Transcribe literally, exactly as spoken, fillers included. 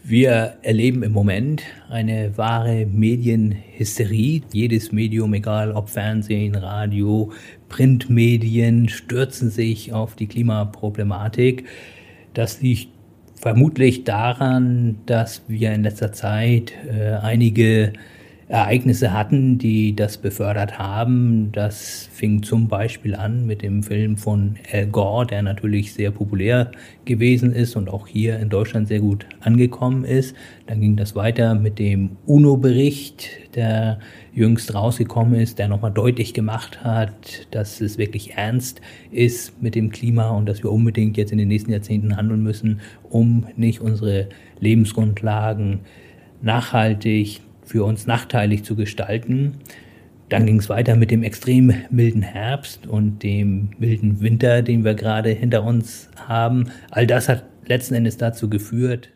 Wir erleben im Moment eine wahre Medienhysterie. Jedes Medium, egal ob Fernsehen, Radio, Printmedien, stürzen sich auf die Klimaproblematik. Das liegt vermutlich daran, dass wir in letzter Zeit äh, einige Ereignisse hatten, die das befördert haben. Das fing zum Beispiel an mit dem Film von Al Gore, der natürlich sehr populär gewesen ist und auch hier in Deutschland sehr gut angekommen ist. Dann ging das weiter mit dem UNO-Bericht, der jüngst rausgekommen ist, der nochmal deutlich gemacht hat, dass es wirklich ernst ist mit dem Klima und dass wir unbedingt jetzt in den nächsten Jahrzehnten handeln müssen, um nicht unsere Lebensgrundlagen nachhaltig für uns nachteilig zu gestalten. Dann ging es weiter mit dem extrem milden Herbst und dem milden Winter, den wir gerade hinter uns haben. All das hat letzten Endes dazu geführt,